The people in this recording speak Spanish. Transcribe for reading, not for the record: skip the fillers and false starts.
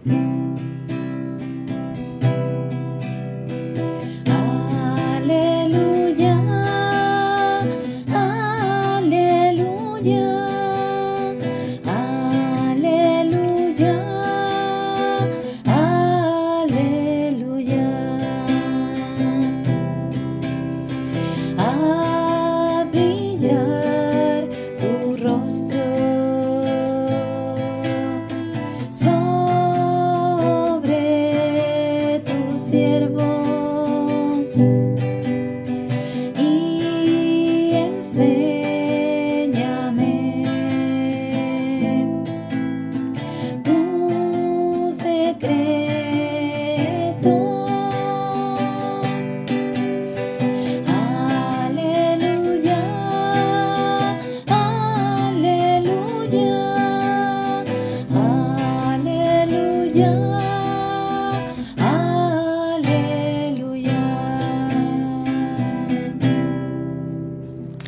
Aleluya, aleluya, aleluya, aleluya. A brillar tu rostro sobre tu siervo y enséñame tus secretos. Aleluya, aleluya, aleluya.